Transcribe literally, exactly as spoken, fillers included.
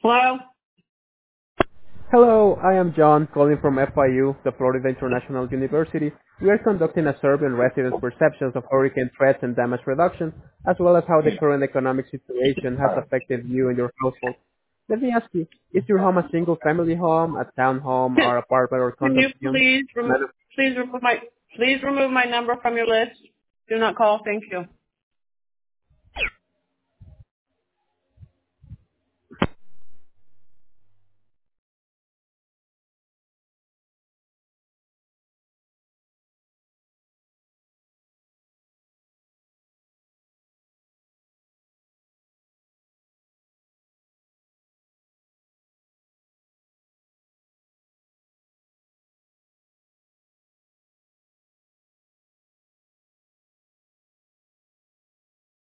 Hello? Hello, I am John, calling from F I U, the Florida International University. We are conducting a survey on residents' perceptions of hurricane threats and damage reduction, as well as how the current economic situation has affected you and your household. Let me ask you, is your home a single-family home, a townhome, Can, or apartment or can you condominium? please rem- please remove my please remove my number from your list? Do not call. Thank you.